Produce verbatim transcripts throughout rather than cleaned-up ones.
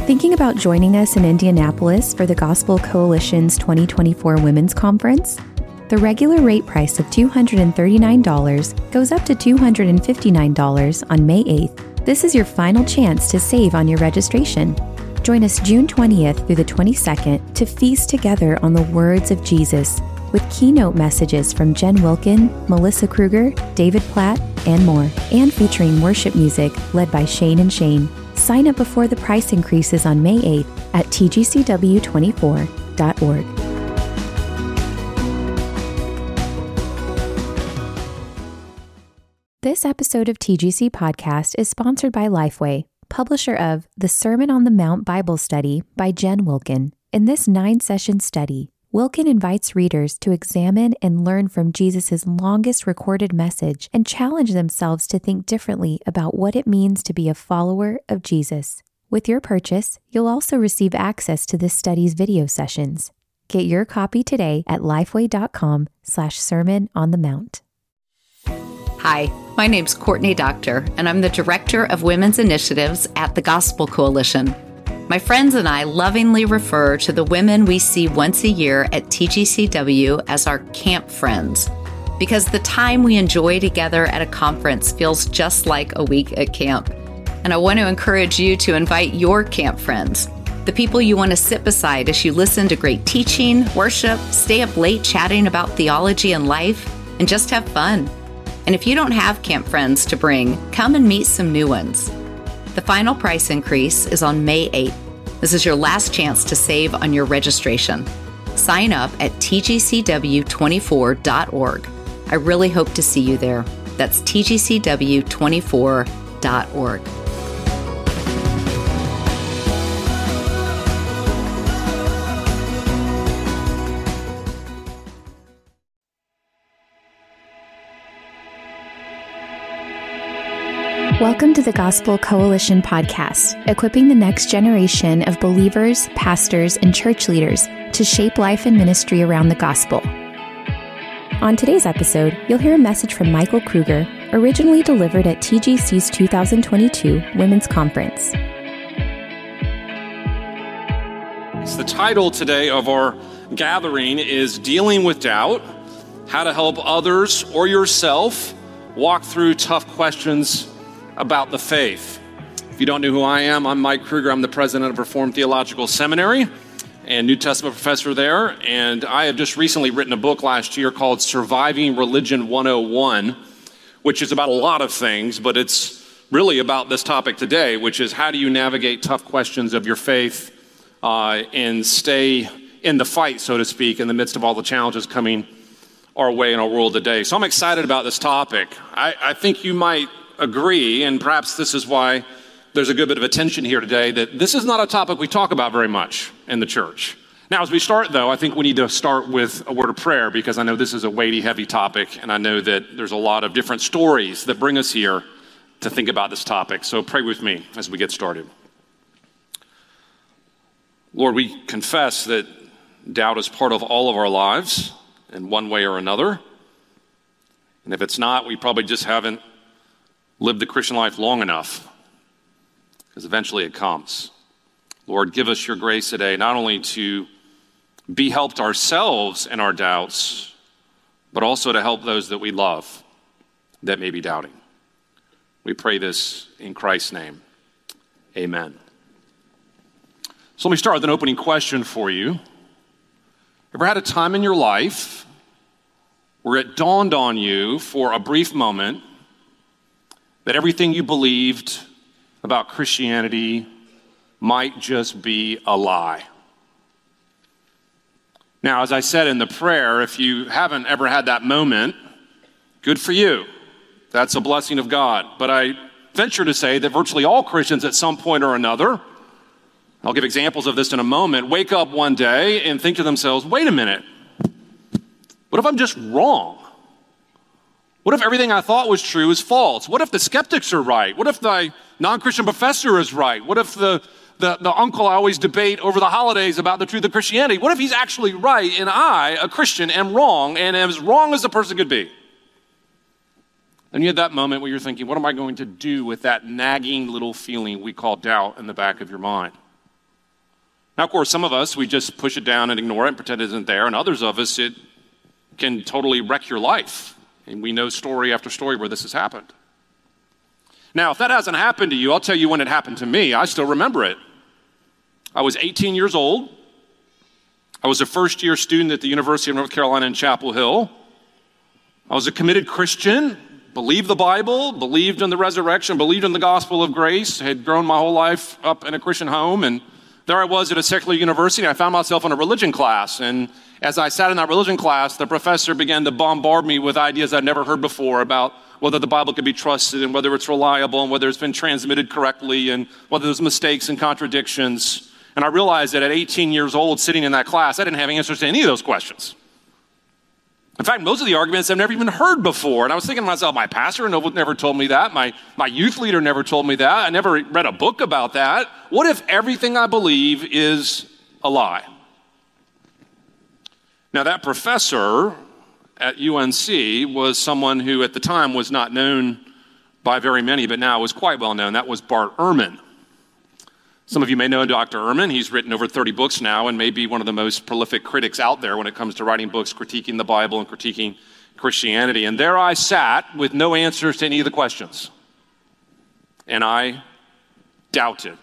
Thinking about joining us in Indianapolis for the Gospel Coalition's twenty twenty-four Women's Conference? The regular rate price of two hundred thirty-nine dollars goes up to two hundred fifty-nine dollars on May eighth. This is your final chance to save on your registration. Join us June twentieth through the twenty-second to feast together on the words of Jesus with keynote messages from Jen Wilkin, Melissa Kruger, David Platt, and more, and featuring worship music led by Shane and Shane. Sign up before the price increases on May eighth at T G C W twenty-four dot org. This episode of T G C Podcast is sponsored by Lifeway, publisher of The Sermon on the Mount Bible Study by Jen Wilkin. In this nine-session study, Wilkin invites readers to examine and learn from Jesus' longest recorded message and challenge themselves to think differently about what it means to be a follower of Jesus. With your purchase, you'll also receive access to this study's video sessions. Get your copy today at lifeway.com slash sermon on the mount. Hi, my name's Courtney Doctor, and I'm the Director of Women's Initiatives at the Gospel Coalition. My friends and I lovingly refer to the women we see once a year at T G C W as our camp friends, because the time we enjoy together at a conference feels just like a week at camp. And I want to encourage you to invite your camp friends, the people you want to sit beside as you listen to great teaching, worship, stay up late chatting about theology and life, and just have fun. And if you don't have camp friends to bring, come and meet some new ones. The final price increase is on May eighth. This is your last chance to save on your registration. Sign up at T G C W twenty-four dot org. I really hope to see you there. That's T G C W twenty-four dot org. Welcome to the Gospel Coalition podcast, equipping the next generation of believers, pastors, and church leaders to shape life and ministry around the gospel. On today's episode, you'll hear a message from Michael Kruger, originally delivered at T G C's two thousand twenty-two Women's Conference. The title today of our gathering is Dealing with Doubt, How to Help Others or Yourself Walk Through Tough Questions about the Faith. If you don't know who I am, I'm Mike Kruger. I'm the president of Reformed Theological Seminary and New Testament professor there. And I have just recently written a book last year called Surviving Religion one oh one, which is about a lot of things, but it's really about this topic today, which is how do you navigate tough questions of your faith uh, and stay in the fight, so to speak, in the midst of all the challenges coming our way in our world today. So I'm excited about this topic. I, I think you might agree, and perhaps this is why there's a good bit of attention here today, that this is not a topic we talk about very much in the church. Now, as we start, though, I think we need to start with a word of prayer, because I know this is a weighty, heavy topic, and I know that there's a lot of different stories that bring us here to think about this topic. So pray with me as we get started. Lord, we confess that doubt is part of all of our lives in one way or another. And if it's not, we probably just haven't lived the Christian life long enough, because eventually it comes. Lord, give us your grace today, not only to be helped ourselves in our doubts, but also to help those that we love that may be doubting. We pray this in Christ's name. Amen. So let me start with an opening question for you. Ever had a time in your life where it dawned on you for a brief moment that everything you believed about Christianity might just be a lie? Now, as I said in the prayer, if you haven't ever had that moment, good for you. That's a blessing of God. But I venture to say that virtually all Christians at some point or another, I'll give examples of this in a moment, wake up one day and think to themselves, wait a minute, what if I'm just wrong? What if everything I thought was true is false? What if the skeptics are right? What if the non-Christian professor is right? What if the, the, the uncle I always debate over the holidays about the truth of Christianity, what if he's actually right and I, a Christian, am wrong and am as wrong as a person could be? And you had that moment where you're thinking, what am I going to do with that nagging little feeling we call doubt in the back of your mind? Now, of course, some of us, we just push it down and ignore it and pretend it isn't there. And others of us, it can totally wreck your life. And we know story after story where this has happened. Now, if that hasn't happened to you, I'll tell you when it happened to me. I still remember it. I was eighteen years old. I was a first-year student at the University of North Carolina in Chapel Hill. I was a committed Christian, believed the Bible, believed in the resurrection, believed in the gospel of grace, had grown my whole life up in a Christian home, and there I was at a secular university, and I found myself in a religion class. And as I sat in that religion class, the professor began to bombard me with ideas I'd never heard before about whether the Bible could be trusted and whether it's reliable and whether it's been transmitted correctly and whether there's mistakes and contradictions. And I realized that at eighteen years old, sitting in that class, I didn't have answers to any of those questions. In fact, most of the arguments I've never even heard before. And I was thinking to myself, my pastor never told me that. My, my youth leader never told me that. I never read a book about that. What if everything I believe is a lie? Now, that professor at U N C was someone who at the time was not known by very many, but now is quite well known. That was Bart Ehrman. Some of you may know Doctor Ehrman. He's written over thirty books now and may be one of the most prolific critics out there when it comes to writing books, critiquing the Bible and critiquing Christianity. And there I sat with no answers to any of the questions. And I doubted.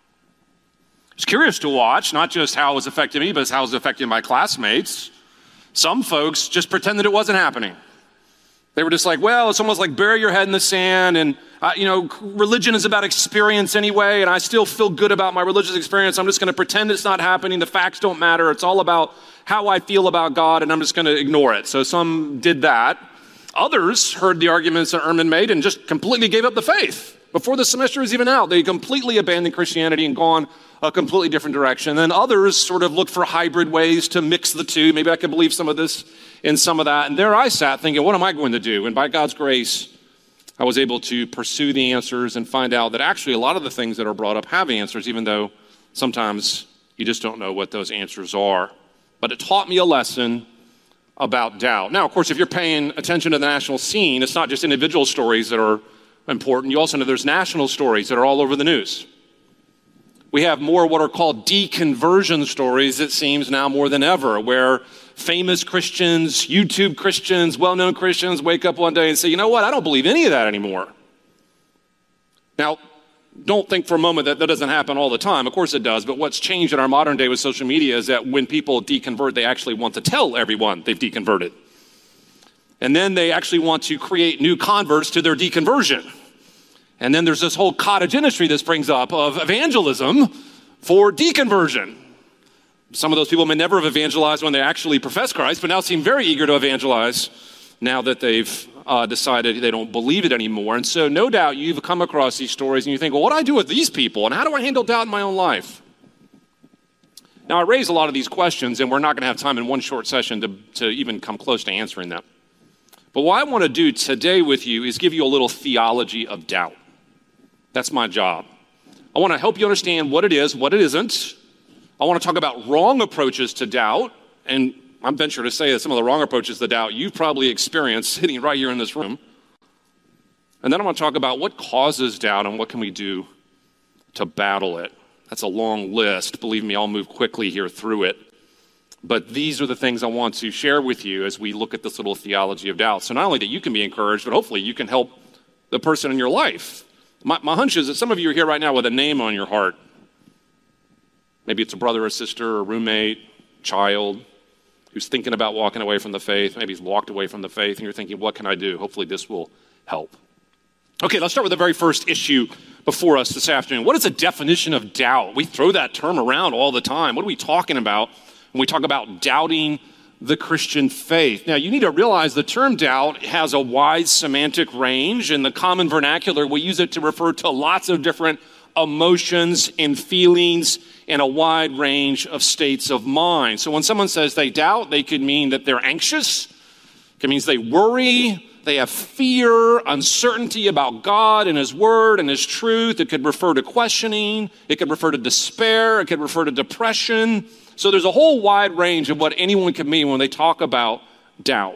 It's curious to watch, not just how it was affecting me, but how it was affecting my classmates. Some folks just pretended it wasn't happening. They were just like, well, it's almost like bury your head in the sand, and uh, you know, religion is about experience anyway, and I still feel good about my religious experience. I'm just going to pretend it's not happening. The facts don't matter. It's all about how I feel about God, and I'm just going to ignore it. So some did that. Others heard the arguments that Ehrman made and just completely gave up the faith. Before the semester was even out, they completely abandoned Christianity and gone a completely different direction. Then others sort of looked for hybrid ways to mix the two. Maybe I could believe some of this in some of that. And there I sat thinking, what am I going to do? And by God's grace, I was able to pursue the answers and find out that actually a lot of the things that are brought up have answers, even though sometimes you just don't know what those answers are. But it taught me a lesson about doubt. Now, of course, if you're paying attention to the national scene, it's not just individual stories that are important. You also know there's national stories that are all over the news. We have more what are called deconversion stories, it seems now more than ever, where famous Christians, YouTube Christians, well-known Christians wake up one day and say, you know what, I don't believe any of that anymore. Now, don't think for a moment that that doesn't happen all the time. Of course it does, but what's changed in our modern day with social media is that when people deconvert, they actually want to tell everyone they've deconverted. And then they actually want to create new converts to their deconversion. And then there's this whole cottage industry this brings up of evangelism for deconversion. Some of those people may never have evangelized when they actually profess Christ, but now seem very eager to evangelize now that they've uh, decided they don't believe it anymore. And so no doubt you've come across these stories and you think, well, what do I do with these people? And how do I handle doubt in my own life? Now, I raise a lot of these questions, and we're not going to have time in one short session to, to even come close to answering them. But what I want to do today with you is give you a little theology of doubt. That's my job. I want to help you understand what it is, what it isn't. I want to talk about wrong approaches to doubt. And I'm venture to say that some of the wrong approaches to doubt you've probably experienced sitting right here in this room. And then I want to talk about what causes doubt and what can we do to battle it. That's a long list. Believe me, I'll move quickly here through it. But these are the things I want to share with you as we look at this little theology of doubt. So not only that you can be encouraged, but hopefully you can help the person in your life. My, my hunch is that some of you are here right now with a name on your heart. Maybe it's a brother or sister, or roommate, child, who's thinking about walking away from the faith. Maybe he's walked away from the faith, and you're thinking, what can I do? Hopefully this will help. Okay, let's start with the very first issue before us this afternoon. What is the definition of doubt? We throw that term around all the time. What are we talking about when we talk about doubting the Christian faith? Now, you need to realize the term doubt has a wide semantic range. In the common vernacular, we use it to refer to lots of different emotions and feelings and a wide range of states of mind. So when someone says they doubt, they could mean that they're anxious. It means they worry, they have fear, uncertainty about God and His Word and His truth. It could refer to questioning. It could refer to despair. It could refer to depression. So there's a whole wide range of what anyone can mean when they talk about doubt.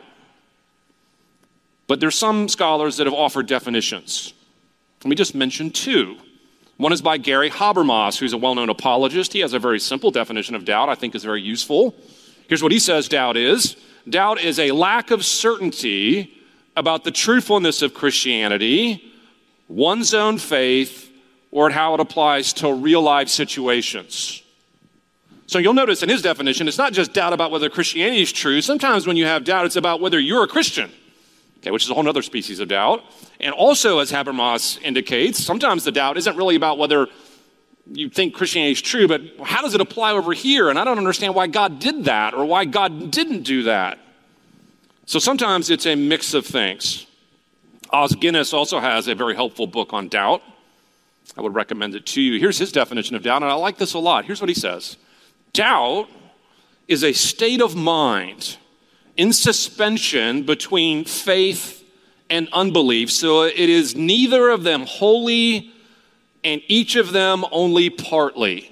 But there's some scholars that have offered definitions. Let me just mention two. One is by Gary Habermas, who's a well-known apologist. He has a very simple definition of doubt I think is very useful. Here's what he says doubt is. Doubt is a lack of certainty about the truthfulness of Christianity, one's own faith, or how it applies to real-life situations. So you'll notice in his definition, it's not just doubt about whether Christianity is true. Sometimes when you have doubt, it's about whether you're a Christian, okay, which is a whole other species of doubt. And also, as Habermas indicates, sometimes the doubt isn't really about whether you think Christianity is true, but how does it apply over here? And I don't understand why God did that or why God didn't do that. So sometimes it's a mix of things. Os Guinness also has a very helpful book on doubt. I would recommend it to you. Here's his definition of doubt, and I like this a lot. Here's what he says. Doubt is a state of mind in suspension between faith and unbelief. So it is neither of them wholly and each of them only partly.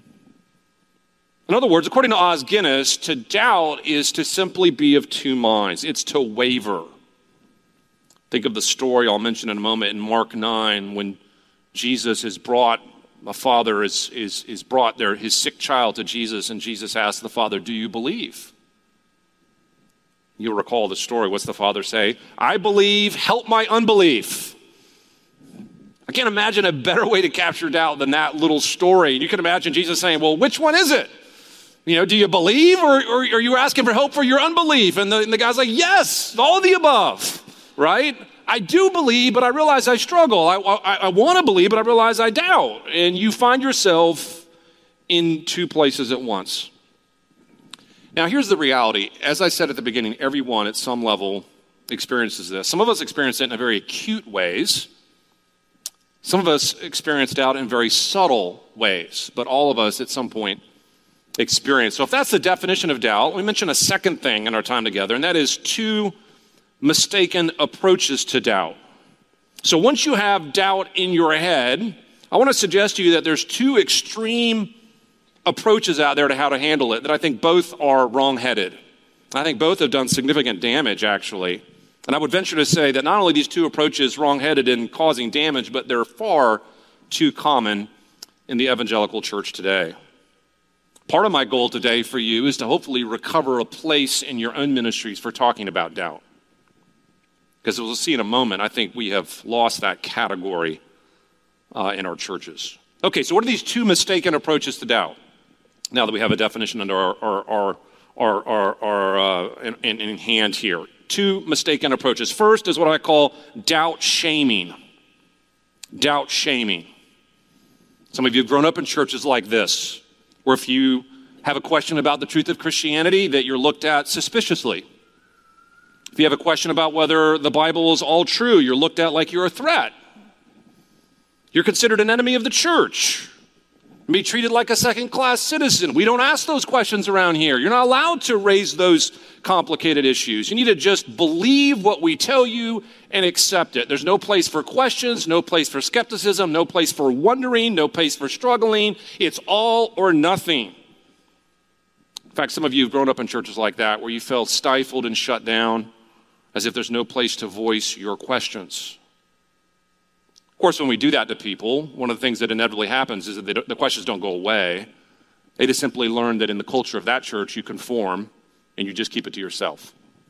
In other words, according to Os Guinness, to doubt is to simply be of two minds. It's to waver. Think of the story I'll mention in a moment in Mark nine when Jesus is brought, a father is, is, is brought their, his sick child to Jesus, and Jesus asks the father, do you believe? You'll recall the story. What's the father say? I believe, help my unbelief. I can't imagine a better way to capture doubt than that little story. You can imagine Jesus saying, well, which one is it? You know, do you believe or, or are you asking for help for your unbelief? And the, and the guy's like, yes, all of the above, right? I do believe, but I realize I struggle. I, I, I want to believe, but I realize I doubt. And you find yourself in two places at once. Now, here's the reality. As I said at the beginning, everyone at some level experiences this. Some of us experience it in very acute ways. Some of us experience doubt in very subtle ways, but all of us at some point experience. So if that's the definition of doubt, let me mention a second thing in our time together, and that is two mistaken approaches to doubt. So once you have doubt in your head, I want to suggest to you that there's two extreme approaches out there to how to handle it that I think both are wrong-headed. I think both have done significant damage, actually. And I would venture to say that not only these two approaches wrong-headed in causing damage, but they're far too common in the evangelical church today. Part of my goal today for you is to hopefully recover a place in your own ministries for talking about doubt. Because as we'll see in a moment, I think we have lost that category uh, in our churches. Okay, so what are these two mistaken approaches to doubt? Now that we have a definition under our, our, our, our, our, our uh, in, in hand here. Two mistaken approaches. First is what I call doubt shaming. Doubt shaming. Some of you have grown up in churches like this, where if you have a question about the truth of Christianity, that you're looked at suspiciously. If you have a question about whether the Bible is all true, you're looked at like you're a threat. You're considered an enemy of the church. Be treated like a second-class citizen. We don't ask those questions around here. You're not allowed to raise those complicated issues. You need to just believe what we tell you and accept it. There's no place for questions, no place for skepticism, no place for wondering, no place for struggling. It's all or nothing. In fact, some of you have grown up in churches like that where you felt stifled and shut down as if there's no place to voice your questions. Of course, when we do that to people, one of the things that inevitably happens is that they don't, the questions don't go away. They just simply learn that in the culture of that church, you conform and you just keep it to yourself.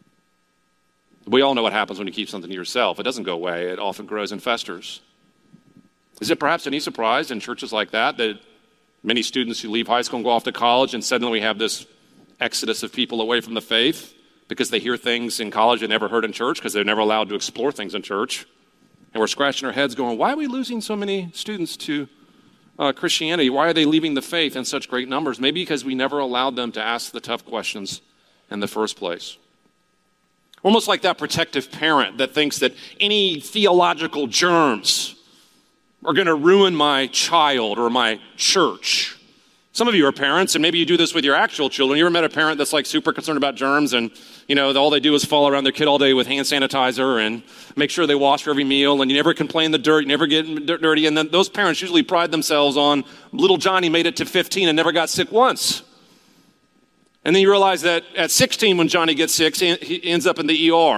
We all know what happens when you keep something to yourself. It doesn't go away. It often grows and festers. Is it perhaps any surprise in churches like that that many students who leave high school and go off to college and suddenly we have this exodus of people away from the faith because they hear things in college they never heard in church because they're never allowed to explore things in church? And we're scratching our heads going, why are we losing so many students to uh, Christianity? Why are they leaving the faith in such great numbers? Maybe because we never allowed them to ask the tough questions in the first place. Almost like that protective parent that thinks that any theological germs are going to ruin my child or my church. Some of you are parents, and maybe you do this with your actual children. You ever met a parent that's like super concerned about germs, and you know all they do is follow around their kid all day with hand sanitizer and make sure they wash for every meal, and you never complain the dirt, you never get dirty. And then those parents usually pride themselves on little Johnny made it to fifteen and never got sick once. And then you realize that at sixteen, when Johnny gets sick, he ends up in the E R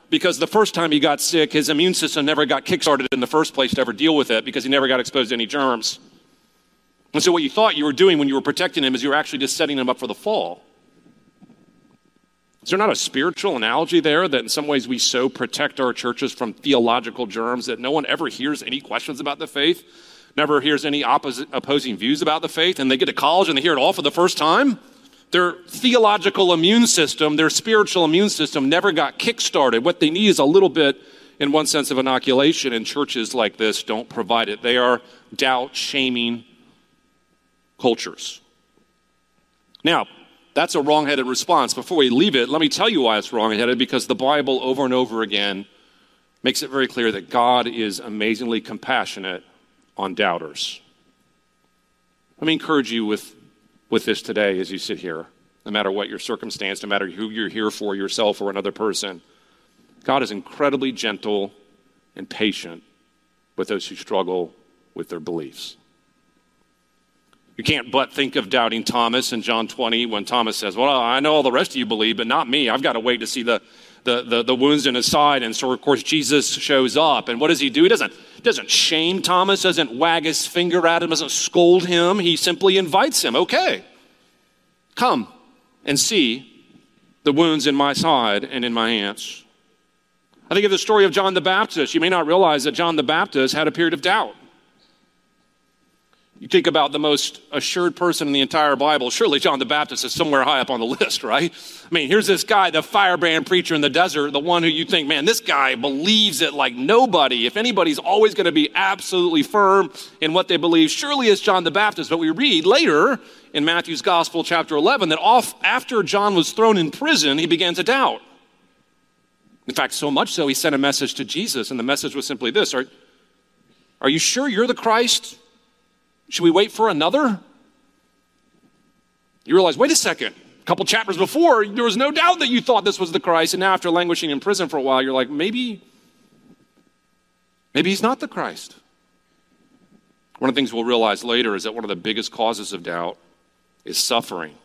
because the first time he got sick, his immune system never got kickstarted in the first place to ever deal with it because he never got exposed to any germs. And so what you thought you were doing when you were protecting him is you were actually just setting him up for the fall. Is there not a spiritual analogy there that in some ways we so protect our churches from theological germs that no one ever hears any questions about the faith, never hears any opposite, opposing views about the faith, and they get to college and they hear it all for the first time? Their theological immune system, their spiritual immune system never got kickstarted. What they need is a little bit, in one sense, of inoculation, and churches like this don't provide it. They are doubt-shaming cultures. Now, that's a wrong-headed response. Before we leave it, let me tell you why it's wrong-headed, because the Bible over and over again makes it very clear that God is amazingly compassionate on doubters. Let me encourage you with, with this today as you sit here, no matter what your circumstance, no matter who you're here for, yourself or another person. God is incredibly gentle and patient with those who struggle with their beliefs. You can't but think of doubting Thomas in John twenty when Thomas says, well, I know all the rest of you believe, but not me. I've got to wait to see the, the, the, the wounds in his side. And so, of course, Jesus shows up. And what does he do? He doesn't, doesn't shame Thomas, doesn't wag his finger at him, doesn't scold him. He simply invites him. Okay, come and see the wounds in my side and in my hands. I think of the story of John the Baptist. You may not realize that John the Baptist had a period of doubt. You think about the most assured person in the entire Bible. Surely John the Baptist is somewhere high up on the list, right? I mean, here's this guy, the firebrand preacher in the desert, the one who you think, man, this guy believes it like nobody. If anybody's always going to be absolutely firm in what they believe, surely it's John the Baptist. But we read later in Matthew's Gospel, chapter eleven, that off after John was thrown in prison, he began to doubt. In fact, so much so, he sent a message to Jesus, and the message was simply this: Are, are you sure you're the Christ? Should we wait for another? You realize, wait a second. A couple chapters before, there was no doubt that you thought this was the Christ. And now after languishing in prison for a while, you're like, maybe, maybe he's not the Christ. One of the things we'll realize later is that one of the biggest causes of doubt is suffering.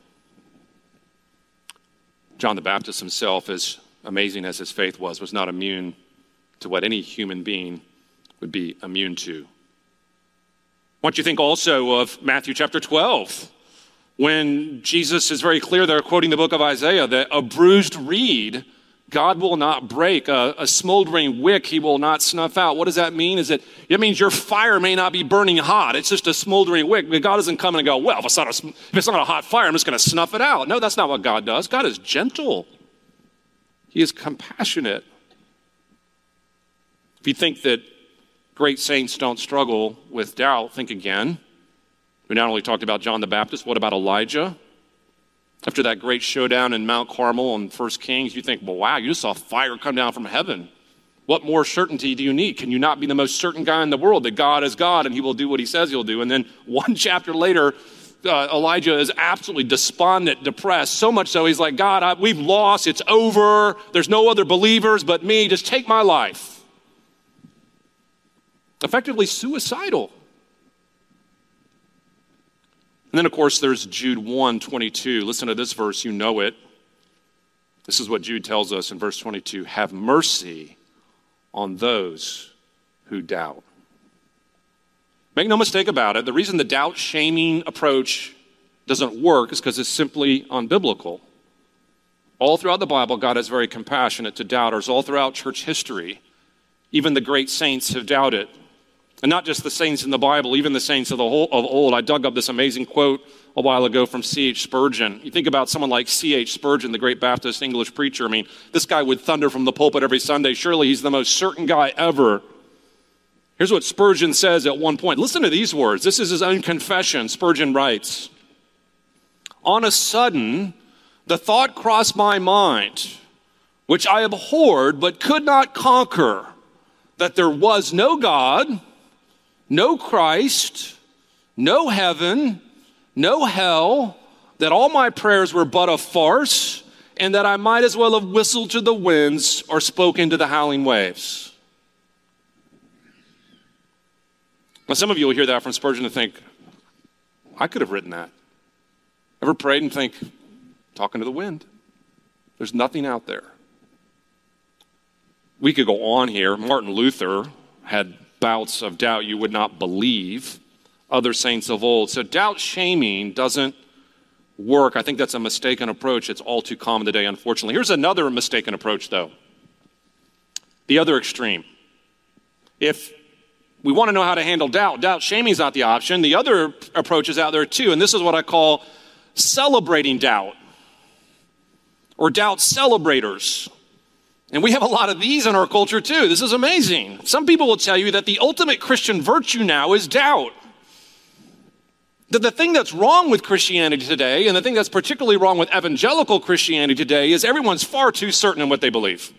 John the Baptist himself, as amazing as his faith was, was not immune to what any human being would be immune to. I want you to think also of Matthew chapter twelve, when Jesus is very clear there, quoting the book of Isaiah, that a bruised reed God will not break, a, a smoldering wick he will not snuff out. What does that mean? Is it, it means your fire may not be burning hot. It's just a smoldering wick. God doesn't come in and go, well, if it's not a, if it's not a hot fire, I'm just going to snuff it out. No, that's not what God does. God is gentle. He is compassionate. If you think that great saints don't struggle with doubt, think again. We not only talked about John the Baptist, what about Elijah? After that great showdown in Mount Carmel in First Kings, you think, well, wow, you just saw fire come down from heaven. What more certainty do you need? Can you not be the most certain guy in the world that God is God and he will do what he says he'll do? And then one chapter later, uh, Elijah is absolutely despondent, depressed, so much so he's like, God, I, we've lost, it's over, there's no other believers but me, just take my life. Effectively suicidal. And then, of course, there's Jude one twenty-two. Listen to this verse, you know it. This is what Jude tells us in verse twenty-two. Have mercy on those who doubt. Make no mistake about it, the reason the doubt-shaming approach doesn't work is because it's simply unbiblical. All throughout the Bible, God is very compassionate to doubters. All throughout church history, even the great saints have doubted. And not just the saints in the Bible, even the saints of the whole, of old. I dug up this amazing quote a while ago from C H Spurgeon. You think about someone like C H Spurgeon, the great Baptist English preacher. I mean, this guy would thunder from the pulpit every Sunday. Surely he's the most certain guy ever. Here's what Spurgeon says at one point. Listen to these words. This is his own confession. Spurgeon writes, on a sudden, the thought crossed my mind, which I abhorred but could not conquer, that there was no God, no Christ, no heaven, no hell, that all my prayers were but a farce, and that I might as well have whistled to the winds or spoken to the howling waves. Now, some of you will hear that from Spurgeon and think, I could have written that. Ever prayed and think, talking to the wind? There's nothing out there. we could go on here. Martin Luther had bouts of doubt you would not believe, other saints of old. So doubt shaming doesn't work. I think that's a mistaken approach. It's all too common today, unfortunately. Here's another mistaken approach, though. The other extreme. If we want to know how to handle doubt, doubt shaming is not the option. The other approach is out there too, and this is what I call celebrating doubt, or doubt celebrators. And we have a lot of these in our culture too. This is amazing. Some people will tell you that the ultimate Christian virtue now is doubt. That the thing that's wrong with Christianity today, and the thing that's particularly wrong with evangelical Christianity today, is everyone's far too certain in what they believe.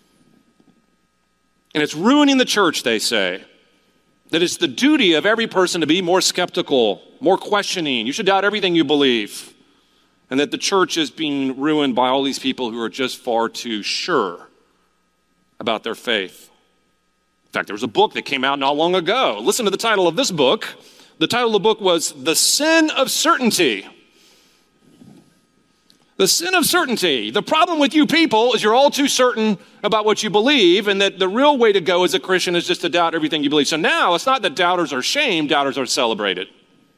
And it's ruining the church, they say. That it's the duty of every person to be more skeptical, more questioning. You should doubt everything you believe. And that the church is being ruined by all these people who are just far too sure about their faith. In fact, there was a book that came out not long ago. Listen to the title of this book. The title of the book was The Sin of Certainty. The sin of certainty. The problem with you people is you're all too certain about what you believe, and that the real way to go as a Christian is just to doubt everything you believe. So now it's not that doubters are shamed, doubters are celebrated.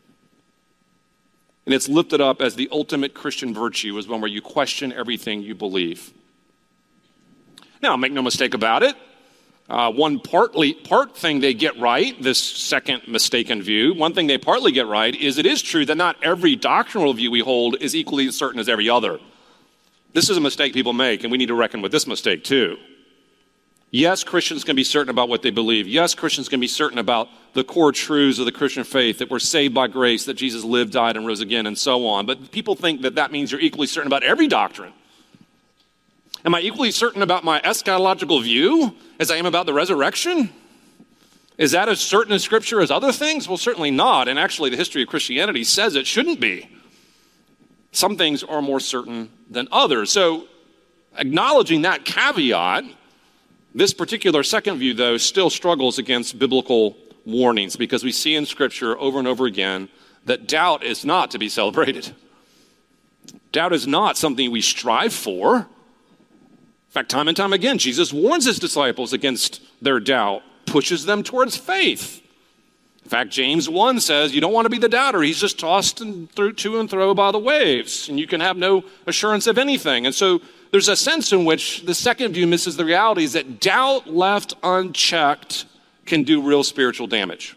And it's lifted up as the ultimate Christian virtue, is one where you question everything you believe. Now, make no mistake about it. Uh, one partly part thing they get right, this second mistaken view, one thing they partly get right is it is true that not every doctrinal view we hold is equally certain as every other. This is a mistake people make, and we need to reckon with this mistake too. Yes, Christians can be certain about what they believe. Yes, Christians can be certain about the core truths of the Christian faith, that we're saved by grace, that Jesus lived, died, and rose again, and so on. But people think that that means you're equally certain about every doctrine. Am I equally certain about my eschatological view as I am about the resurrection? Is that as certain in Scripture as other things? Well, certainly not. And actually, the history of Christianity says it shouldn't be. Some things are more certain than others. So, acknowledging that caveat, this particular second view, though, still struggles against biblical warnings, because we see in Scripture over and over again that doubt is not to be celebrated. Doubt is not something we strive for. In fact, time and time again, Jesus warns his disciples against their doubt, pushes them towards faith. In fact, James one says, you don't want to be the doubter. He's just tossed and through to and fro by the waves, and you can have no assurance of anything. And so there's a sense in which the second view misses the reality, is that doubt left unchecked can do real spiritual damage.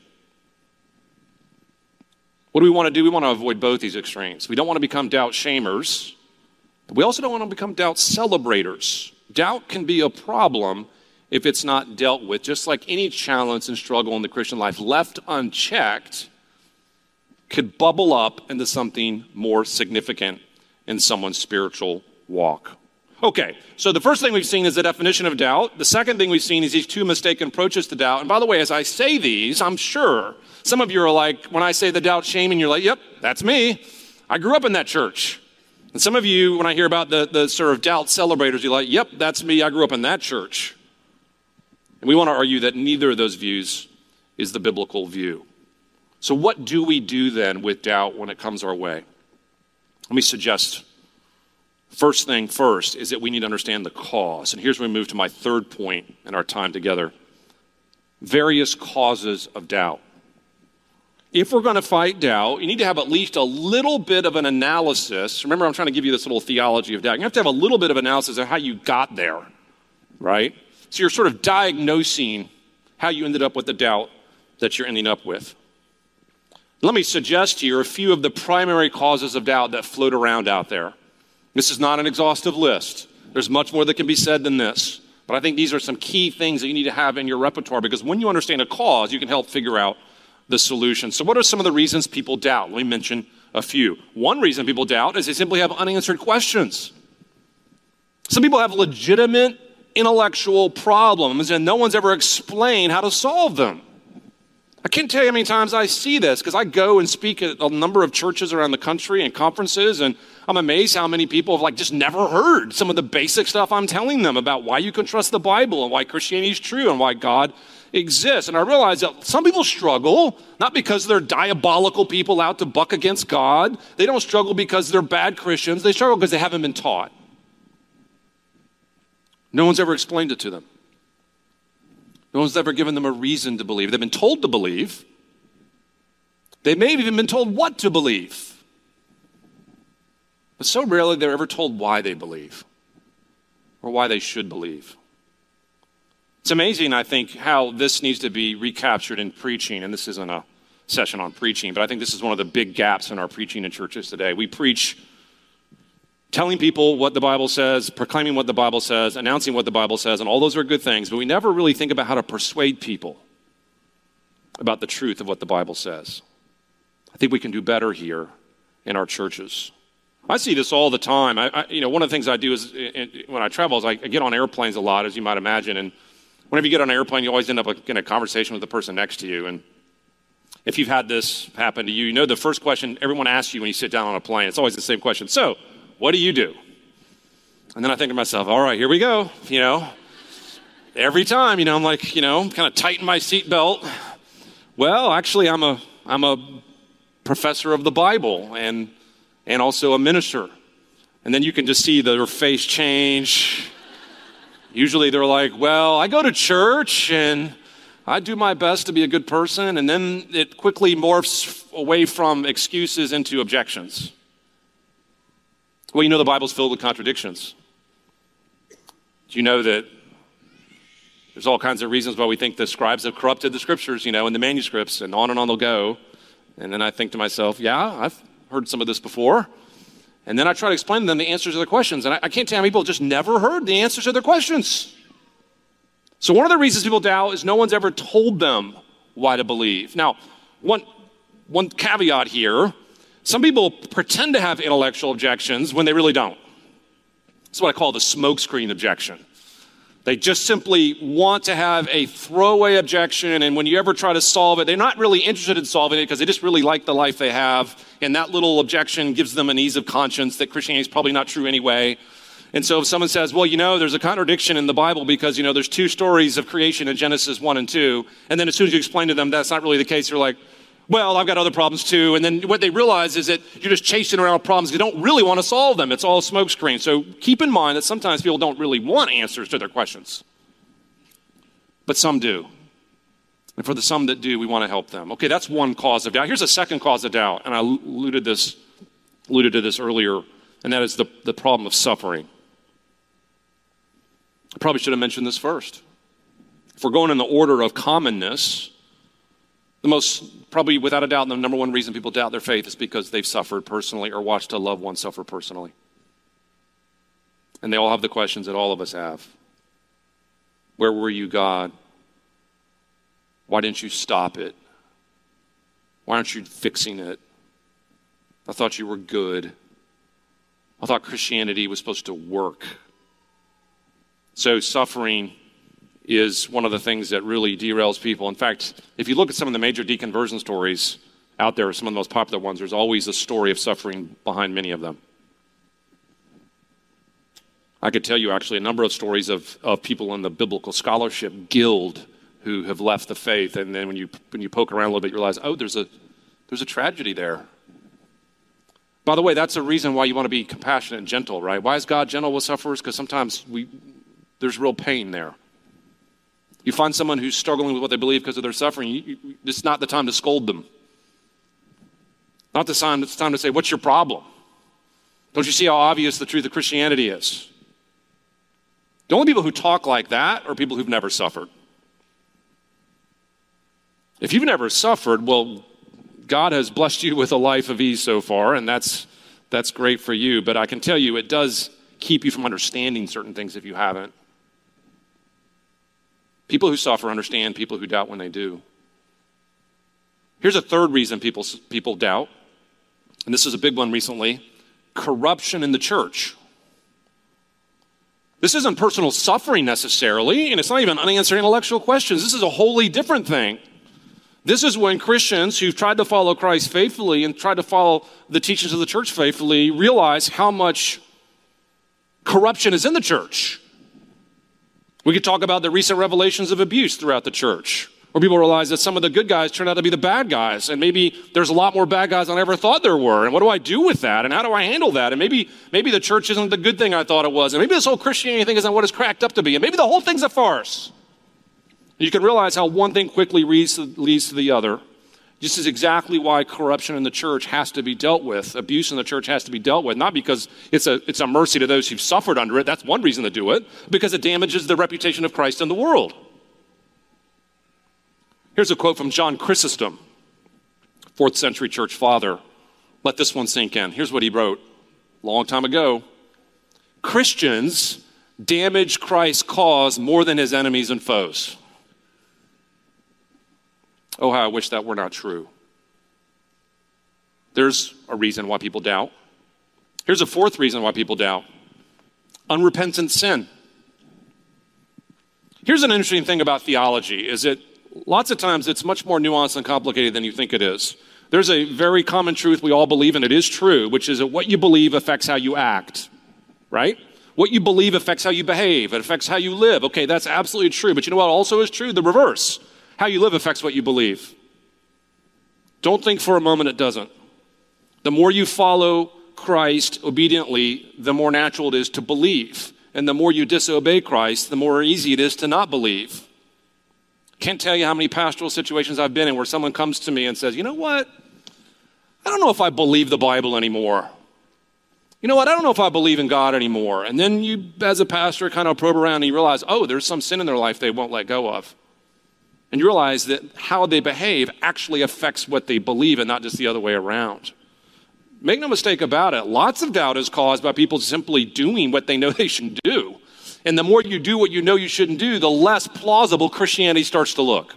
What do we want to do? We want to avoid both these extremes. We don't want to become doubt shamers, but we also don't want to become doubt celebrators. Doubt can be a problem if it's not dealt with. Just like any challenge and struggle in the Christian life, left unchecked, could bubble up into something more significant in someone's spiritual walk. Okay, so the first thing we've seen is the definition of doubt. The second thing we've seen is these two mistaken approaches to doubt. And by the way, as I say these, I'm sure some of you are like, when I say the doubt shaming, you're like, yep, that's me. I grew up in that church. And some of you, when I hear about the, the sort of doubt celebrators, you're like, yep, that's me. I grew up in that church. And we want to argue that neither of those views is the biblical view. So what do we do then with doubt when it comes our way? Let me suggest, first thing first, is that we need to understand the cause. And here's where we move to my third point in our time together. Various causes of doubt. If we're going to fight doubt, you need to have at least a little bit of an analysis. Remember, I'm trying to give you this little theology of doubt. You have to have a little bit of analysis of how you got there, right? So you're sort of diagnosing how you ended up with the doubt that you're ending up with. Let me suggest here a few of the primary causes of doubt that float around out there. This is not an exhaustive list. There's much more that can be said than this. But I think these are some key things that you need to have in your repertoire, because when you understand a cause, you can help figure out the solution. So what are some of the reasons people doubt? Let me mention a few. One reason people doubt is they simply have unanswered questions. Some people have legitimate intellectual problems and no one's ever explained how to solve them. I can't tell you how many times I see this, because I go and speak at a number of churches around the country and conferences, and I'm amazed how many people have like just never heard some of the basic stuff I'm telling them about why you can trust the Bible and why Christianity is true and why God exists. And I realize that some people struggle, not because they're diabolical people out to buck against God. They don't struggle because they're bad Christians. They struggle because they haven't been taught. No one's ever explained it to them. No one's ever given them a reason to believe. They've been told to believe. They may have even been told what to believe. But so rarely they're ever told why they believe or why they should believe. It's amazing, I think, how this needs to be recaptured in preaching. And this isn't a session on preaching, but I think this is one of the big gaps in our preaching in churches today. We preach telling people what the Bible says, proclaiming what the Bible says, announcing what the Bible says, and all those are good things, but we never really think about how to persuade people about the truth of what the Bible says. I think we can do better here in our churches. I see this all the time. I, I, you know, one of the things I do is when I travel is I, I get on airplanes a lot, as you might imagine, and whenever you get on an airplane, you always end up in a conversation with the person next to you. And if you've had this happen to you, you know the first question everyone asks you when you sit down on a plane, it's always the same question. So, what do you do? And then I think to myself, all right, here we go. You know, every time, you know, I'm like, you know, kind of tighten my seatbelt. Well, actually, I'm a I'm a professor of the Bible and and also a minister. And then you can just see their face change. Usually they're like, well, I go to church and I do my best to be a good person. And then it quickly morphs away from excuses into objections. Well, you know the Bible's filled with contradictions. Do you know that there's all kinds of reasons why we think the scribes have corrupted the scriptures, you know, in the manuscripts, and on and on they'll go. And then I think to myself, yeah, I've heard some of this before. And then I try to explain to them the answers to their questions. And I, I can't tell how many people just never heard the answers to their questions. So one of the reasons people doubt is no one's ever told them why to believe. Now, one, one caveat here. Some people pretend to have intellectual objections when they really don't. That's what I call the smokescreen objection. They just simply want to have a throwaway objection, and when you ever try to solve it, they're not really interested in solving it because they just really like the life they have, and that little objection gives them an ease of conscience that Christianity is probably not true anyway. And so if someone says, well, you know, there's a contradiction in the Bible because, you know, there's two stories of creation in Genesis one and two, and then as soon as you explain to them that's not really the case, you're like, well, I've got other problems too. And then what they realize is that you're just chasing around problems. You don't really want to solve them. It's all smokescreen. So keep in mind that sometimes people don't really want answers to their questions. But some do. And for the some that do, we want to help them. Okay, that's one cause of doubt. Here's a second cause of doubt. And I alluded this, alluded to this earlier, and that is the, the problem of suffering. I probably should have mentioned this first. If we're going in the order of commonness, the most, probably without a doubt, the number one reason people doubt their faith is because they've suffered personally or watched a loved one suffer personally. And they all have the questions that all of us have. Where were you, God? Why didn't you stop it? Why aren't you fixing it? I thought you were good. I thought Christianity was supposed to work. So suffering is one of the things that really derails people. In fact, if you look at some of the major deconversion stories out there, some of the most popular ones, there's always a story of suffering behind many of them. I could tell you actually a number of stories of, of people in the Biblical Scholarship Guild who have left the faith, and then when you when you poke around a little bit, you realize, oh, there's a there's a tragedy there. By the way, that's a reason why you want to be compassionate and gentle, right? Why is God gentle with sufferers? Because sometimes we there's real pain there. You find someone who's struggling with what they believe because of their suffering, you, you, it's not the time to scold them. Not the time, it's time to say, what's your problem? Don't you see how obvious the truth of Christianity is? The only people who talk like that are people who've never suffered. If you've never suffered, well, God has blessed you with a life of ease so far, and that's that's great for you. But I can tell you, it does keep you from understanding certain things if you haven't. People who suffer understand, people who doubt when they do. Here's a third reason people, people doubt, and this is a big one recently: corruption in the church. This isn't personal suffering necessarily, and it's not even unanswered intellectual questions. This is a wholly different thing. This is when Christians who've tried to follow Christ faithfully and tried to follow the teachings of the church faithfully realize how much corruption is in the church. We could talk about the recent revelations of abuse throughout the church, where people realize that some of the good guys turned out to be the bad guys, and maybe there's a lot more bad guys than I ever thought there were, and what do I do with that, and how do I handle that, and maybe maybe the church isn't the good thing I thought it was, and maybe this whole Christianity thing isn't what it's cracked up to be, and maybe the whole thing's a farce. You can realize how one thing quickly leads to, leads to the other. This is exactly why corruption in the church has to be dealt with. Abuse in the church has to be dealt with, not because it's a, it's a mercy to those who've suffered under it. That's one reason to do it, because it damages the reputation of Christ in the world. Here's a quote from John Chrysostom, fourth century church father. Let this one sink in. Here's what he wrote a long time ago. Christians damage Christ's cause more than his enemies and foes. Oh, how I wish that were not true. There's a reason why people doubt. Here's a fourth reason why people doubt. Unrepentant sin. Here's an interesting thing about theology, is that lots of times it's much more nuanced and complicated than you think it is. There's a very common truth we all believe, and it is true, which is that what you believe affects how you act, right? What you believe affects how you behave. It affects how you live. Okay, that's absolutely true. But you know what also is true? The reverse. How you live affects what you believe. Don't think for a moment it doesn't. The more you follow Christ obediently, the more natural it is to believe. And the more you disobey Christ, the more easy it is to not believe. Can't tell you how many pastoral situations I've been in where someone comes to me and says, you know what? I don't know if I believe the Bible anymore. You know what? I don't know if I believe in God anymore. And then you, as a pastor, kind of probe around and you realize, oh, there's some sin in their life they won't let go of. And you realize that how they behave actually affects what they believe and not just the other way around. Make no mistake about it. Lots of doubt is caused by people simply doing what they know they shouldn't do. And the more you do what you know you shouldn't do, the less plausible Christianity starts to look.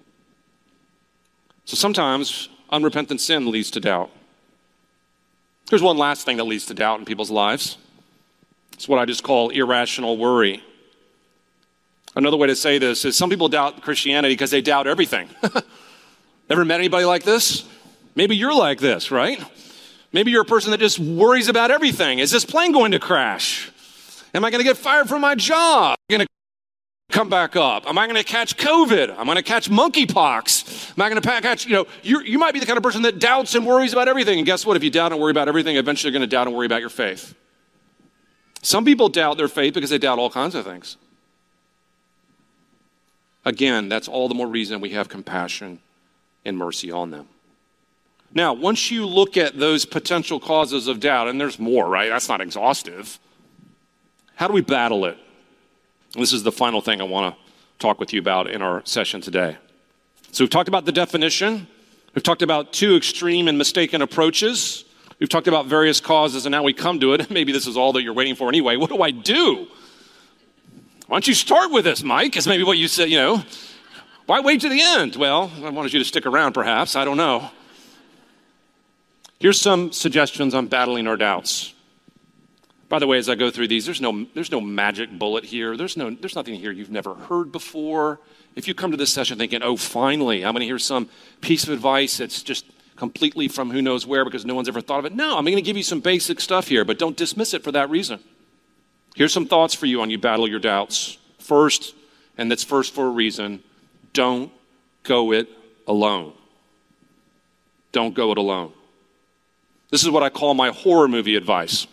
So sometimes unrepentant sin leads to doubt. There's one last thing that leads to doubt in people's lives. It's what I just call irrational worry. Another way to say this is some people doubt Christianity because they doubt everything. Ever met anybody like this? Maybe you're like this, right? Maybe you're a person that just worries about everything. Is this plane going to crash? Am I going to get fired from my job? Am I going to come back up? Am I going to catch COVID? Am I going to catch monkeypox? Am I going to catch, you know, you you might be the kind of person that doubts and worries about everything. And guess what? If you doubt and worry about everything, eventually you're going to doubt and worry about your faith. Some people doubt their faith because they doubt all kinds of things. Again, that's all the more reason we have compassion and mercy on them. Now, once you look at those potential causes of doubt, and there's more, right? That's not exhaustive. How do we battle it? This is the final thing I want to talk with you about in our session today. So we've talked about the definition. We've talked about two extreme and mistaken approaches. We've talked about various causes, and now we come to it. Maybe this is all that you're waiting for anyway. What do I do? Why don't you start with this, Mike? Is maybe what you said, you know. Why wait to the end? Well, I wanted you to stick around, perhaps. I don't know. Here's some suggestions on battling our doubts. By the way, as I go through these, there's no there's no magic bullet here. There's no there's nothing here you've never heard before. If you come to this session thinking, oh, finally, I'm going to hear some piece of advice that's just completely from who knows where because no one's ever thought of it. No, I'm going to give you some basic stuff here, but don't dismiss it for that reason. Here's some thoughts for you on you battle your doubts. First, and that's first for a reason, don't go it alone. Don't go it alone. This is what I call my horror movie advice.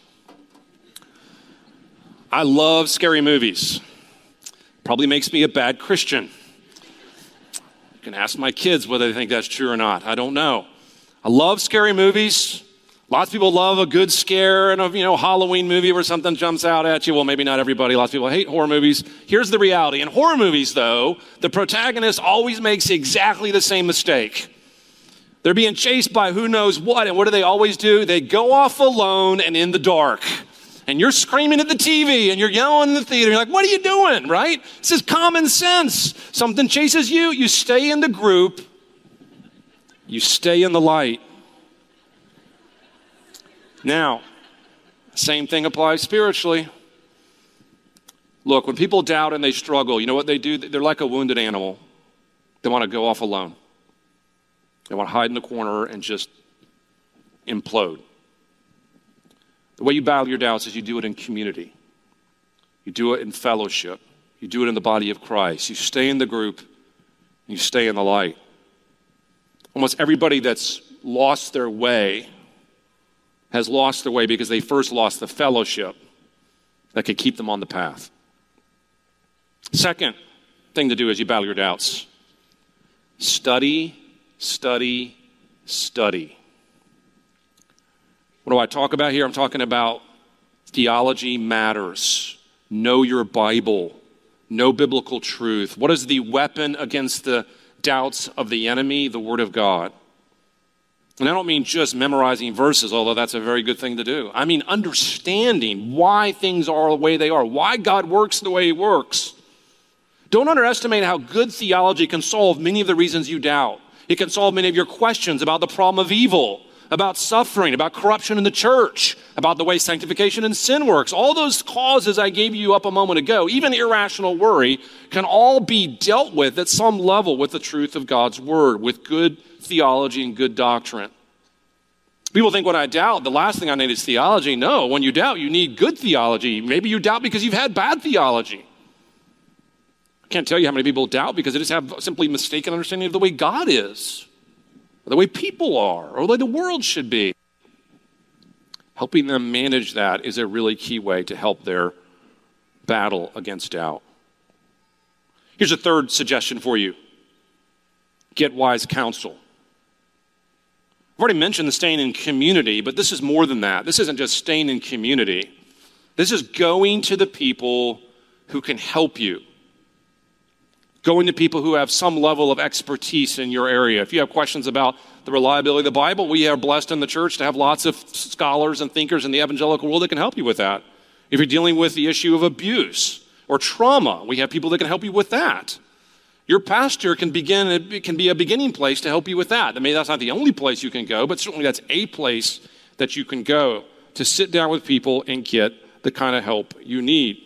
I love scary movies. Probably makes me a bad Christian. You can ask my kids whether they think that's true or not. I don't know. I love scary movies. Lots of people love a good scare and a you know Halloween movie where something jumps out at you. Well, maybe not everybody. Lots of people hate horror movies. Here's the reality. In horror movies, though, the protagonist always makes exactly the same mistake. They're being chased by who knows what, and what do they always do? They go off alone and in the dark. And you're screaming at the T V and you're yelling in the theater. You're like, what are you doing, right? This is common sense. Something chases you, you stay in the group. You stay in the light. Now, same thing applies spiritually. Look, when people doubt and they struggle, you know what they do? They're like a wounded animal. They want to go off alone. They want to hide in the corner and just implode. The way you battle your doubts is you do it in community. You do it in fellowship. You do it in the body of Christ. You stay in the group and you stay in the light. Almost everybody that's lost their way has lost their way because they first lost the fellowship that could keep them on the path. Second, thing to do as you battle your doubts. Study, study, study. What do I talk about here? I'm talking about theology matters. Know your Bible. Know biblical truth. What is the weapon against the doubts of the enemy? The Word of God. And I don't mean just memorizing verses, although that's a very good thing to do. I mean understanding why things are the way they are, why God works the way He works. Don't underestimate how good theology can solve many of the reasons you doubt. It can solve many of your questions about the problem of evil, about suffering, about corruption in the church, about the way sanctification and sin works. All those causes I gave you up a moment ago, even irrational worry, can all be dealt with at some level with the truth of God's Word, with good theology and good doctrine. People think when I doubt, the last thing I need is theology. No, when you doubt, you need good theology. Maybe you doubt because you've had bad theology. I can't tell you how many people doubt because they just have simply mistaken understanding of the way God is, or the way people are, or the way the world should be. Helping them manage that is a really key way to help their battle against doubt. Here's a third suggestion for you. Get wise counsel. I've already mentioned the staying in community, but this is more than that. This isn't just staying in community. This is going to the people who can help you. Going to people who have some level of expertise in your area. If you have questions about the reliability of the Bible, we are blessed in the church to have lots of scholars and thinkers in the evangelical world that can help you with that. If you're dealing with the issue of abuse or trauma, we have people that can help you with that. Your pastor can begin. It can be a beginning place to help you with that. I mean, that's not the only place you can go, but certainly that's a place that you can go to sit down with people and get the kind of help you need.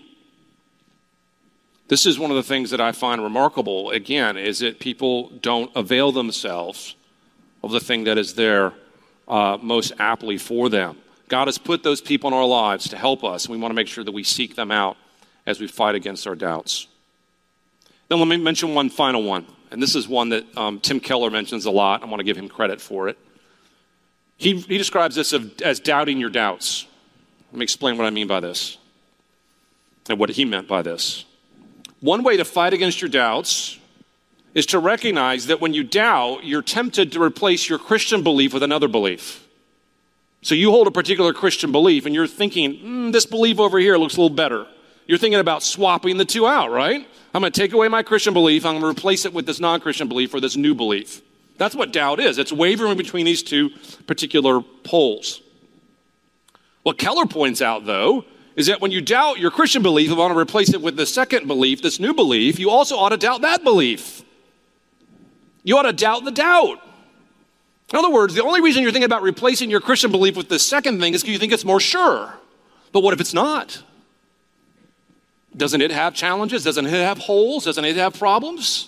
This is one of the things that I find remarkable, again, is that people don't avail themselves of the thing that is there uh, most aptly for them. God has put those people in our lives to help us, and we want to make sure that we seek them out as we fight against our doubts. Then let me mention one final one, and this is one that um, Tim Keller mentions a lot. I want to give him credit for it. He, he describes this of, as doubting your doubts. Let me explain what I mean by this and what he meant by this. One way to fight against your doubts is to recognize that when you doubt, you're tempted to replace your Christian belief with another belief. So you hold a particular Christian belief and you're thinking, mm, this belief over here looks a little better. You're thinking about swapping the two out, right? I'm going to take away my Christian belief. I'm going to replace it with this non-Christian belief or this new belief. That's what doubt is. It's wavering between these two particular poles. What Keller points out, though, is that when you doubt your Christian belief and want to replace it with the second belief, this new belief, you also ought to doubt that belief. You ought to doubt the doubt. In other words, the only reason you're thinking about replacing your Christian belief with the second thing is because you think it's more sure. But what if it's not? Doesn't it have challenges? Doesn't it have holes? Doesn't it have problems?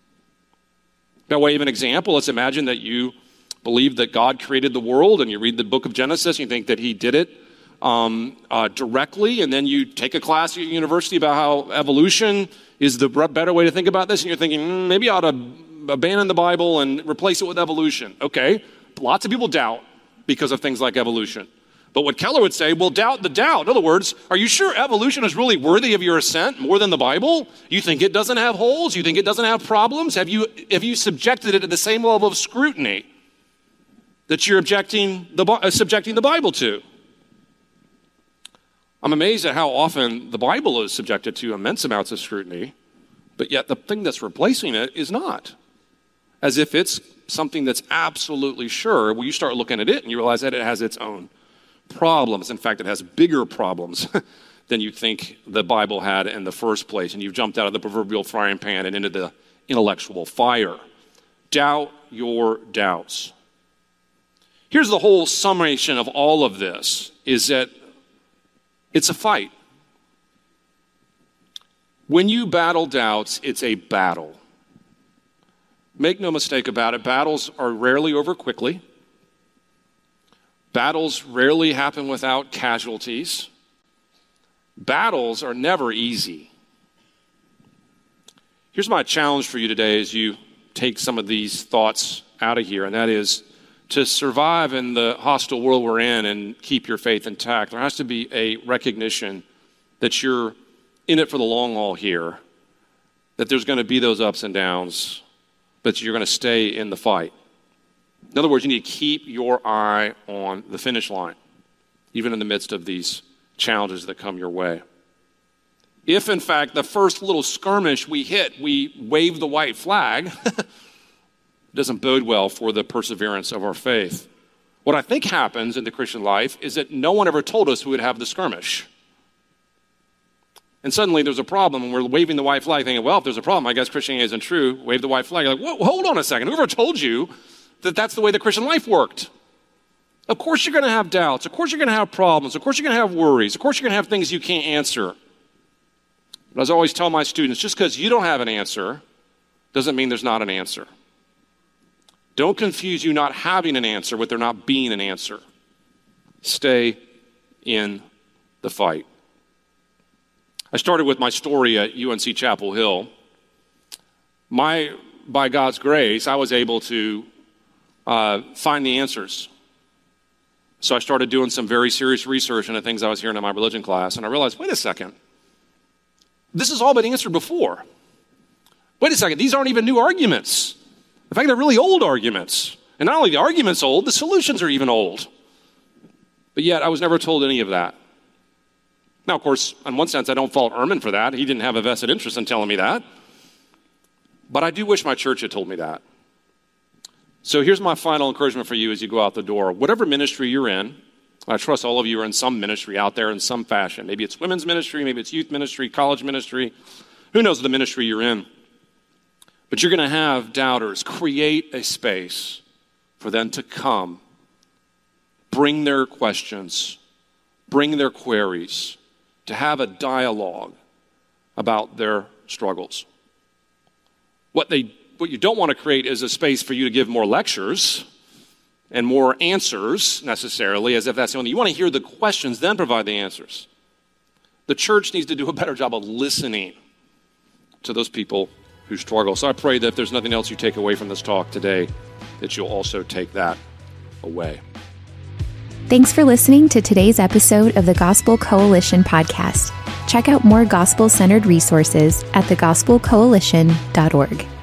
By way of an example, let's imagine that you believe that God created the world and you read the book of Genesis and you think that he did it um, uh, directly, and then you take a class at university about how evolution is the better way to think about this, and you're thinking, mm, maybe I ought to abandon the Bible and replace it with evolution. Okay, lots of people doubt because of things like evolution. But what Keller would say, well, doubt the doubt. In other words, are you sure evolution is really worthy of your assent more than the Bible? You think it doesn't have holes? You think it doesn't have problems? Have you, have you subjected it to the same level of scrutiny that you're objecting the, uh, subjecting the Bible to? I'm amazed at how often the Bible is subjected to immense amounts of scrutiny, but yet the thing that's replacing it is not. As if it's something that's absolutely sure. Well, you start looking at it and you realize that it has its own problems. In fact, it has bigger problems than you think the Bible had in the first place, and you've jumped out of the proverbial frying pan and into the intellectual fire. Doubt your doubts. Here's the whole summation of all of this, is that it's a fight. When you battle doubts, it's a battle. Make no mistake about it, battles are rarely over quickly. Battles rarely happen without casualties. Battles are never easy. Here's my challenge for you today as you take some of these thoughts out of here, and that is to survive in the hostile world we're in and keep your faith intact. There has to be a recognition that you're in it for the long haul here, that there's going to be those ups and downs, but you're going to stay in the fight. In other words, you need to keep your eye on the finish line, even in the midst of these challenges that come your way. If, in fact, the first little skirmish we hit, we wave the white flag, it doesn't bode well for the perseverance of our faith. What I think happens in the Christian life is that no one ever told us we would have the skirmish. And suddenly there's a problem, and we're waving the white flag thinking, well, if there's a problem, I guess Christianity isn't true. Wave the white flag. You're like, whoa, hold on a second. Whoever told you that that's the way the Christian life worked? Of course you're going to have doubts. Of course you're going to have problems. Of course you're going to have worries. Of course you're going to have things you can't answer. But as I always tell my students, just because you don't have an answer doesn't mean there's not an answer. Don't confuse you not having an answer with there not being an answer. Stay in the fight. I started with my story at U N C Chapel Hill. My, by God's grace, I was able to uh, find the answers. So I started doing some very serious research into things I was hearing in my religion class, and I realized, wait a second, this has all been answered before. Wait a second, these aren't even new arguments. In fact, they're really old arguments. And not only the argument's old, the solutions are even old. But yet, I was never told any of that. Now, of course, in one sense, I don't fault Ehrman for that. He didn't have a vested interest in telling me that. But I do wish my church had told me that. So here's my final encouragement for you as you go out the door. Whatever ministry you're in, I trust all of you are in some ministry out there in some fashion. Maybe it's women's ministry, maybe it's youth ministry, college ministry. Who knows the ministry you're in? But you're going to have doubters. Create a space for them to come, bring their questions, bring their queries, to have a dialogue about their struggles. What they, what you don't want to create is a space for you to give more lectures and more answers necessarily, as if that's the only. You want to hear the questions, then provide the answers. The church needs to do a better job of listening to those people who struggle. So I pray that if there's nothing else you take away from this talk today, that you'll also take that away. Thanks for listening to today's episode of the Gospel Coalition podcast. Check out more gospel-centered resources at the gospel coalition dot org.